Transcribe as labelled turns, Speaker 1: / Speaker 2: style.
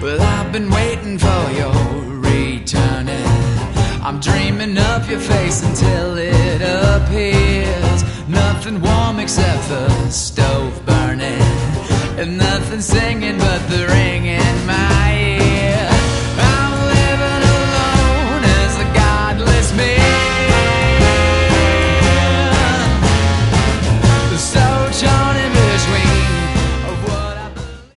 Speaker 1: Well, I've been waiting for your returning. I'm dreaming of your face until it appears. Nothing warm except the stove burning, and nothing singing but the ring in my